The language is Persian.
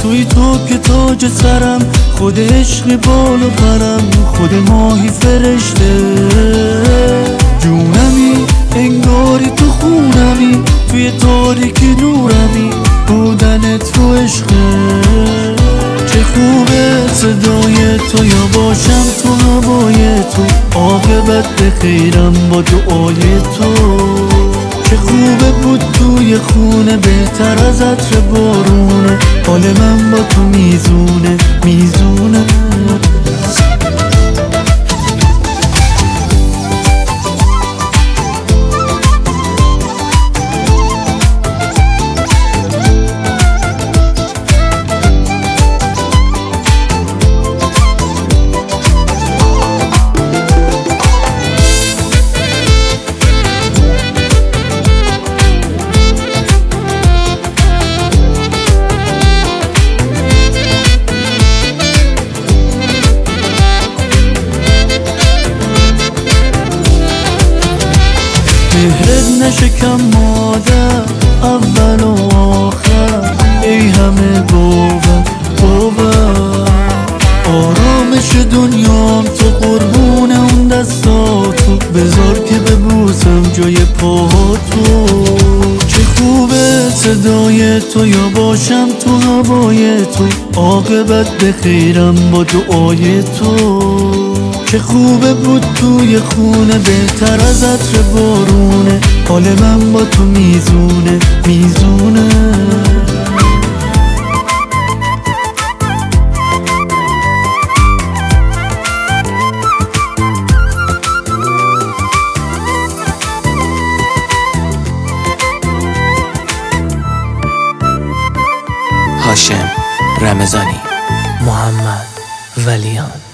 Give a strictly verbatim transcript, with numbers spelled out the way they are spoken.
توی تو که تاج سرم، خود عشق بال و پرم، خود ماهی فرشته جونمی، انگاری تو خونمی، توی تاریکی نورمی، بودنت تو عشقه. چه خوبه صدای تو، یا باشم تو هوای تو، عاقبت به خیرم با دعای تو. چه خوبه بود توی خونه، بهتر از عطر بارونه، حال من با تو میزونه میزونه. مهرت نشکم مادر، اول و آخر، ای همه باور باور. آرامش دنیام تو، قربون اون دستاتو، بذار که ببوسم جای پاهاتو. چه خوبه صدای تو، یا باشم تو هوای تو، عاقبت به خیرم با دعای تو. چه خوبه بود توی خونه، بهتر از عطر بارونه، حال من با تو میزونه میزونه. هاشم رمضانی، محمد ولیان.